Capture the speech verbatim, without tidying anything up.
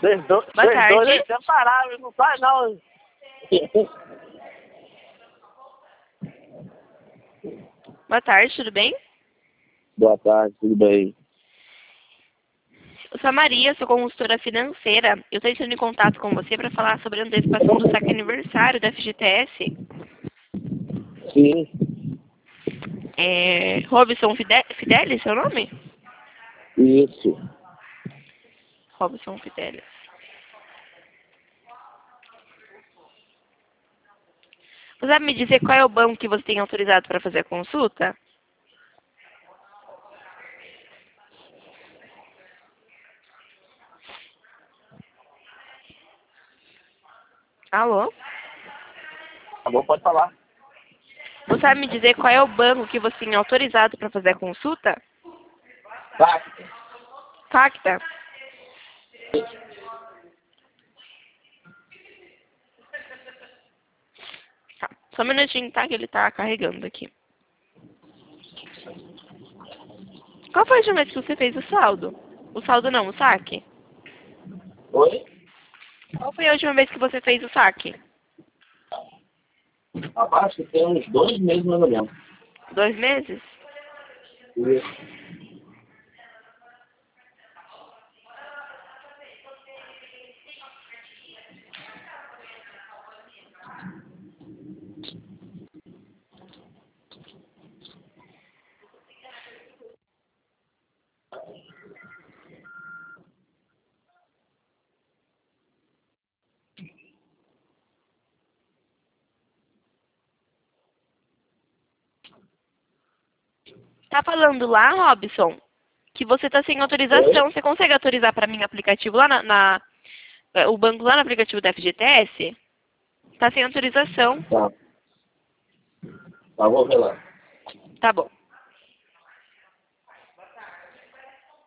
Vocês dois, Boa vocês dois tarde. é separável, não faz não. Boa tarde, tudo bem? Boa tarde, tudo bem? Eu sou a Maria, sou consultora financeira. Eu estou entrando em contato com você para falar sobre a antecipação do saque aniversário da F G T S. Sim, É... Robson Fide- Fidelis, seu nome? isso. Robson Fidelis. Você sabe me dizer qual é o banco que você tem autorizado para fazer a consulta? Alô? Tá bom, pode falar. Você sabe me dizer qual é o banco que você tem autorizado para fazer a consulta? Tá. Pacta. Tá. Só um minutinho, tá? Que ele tá carregando aqui. Qual foi a última vez que você fez o saldo? O saldo não, o saque. Oi? Qual foi a última vez que você fez o saque? Rapaz, que tem uns dois meses mais ou menos. Dois meses? Isso. Tá falando lá, Robson, que você tá sem autorização. Você consegue autorizar para mim o aplicativo lá na, na- o banco lá no aplicativo da F G T S? Tá sem autorização. Tá. Tá, vou ver lá. Tá bom.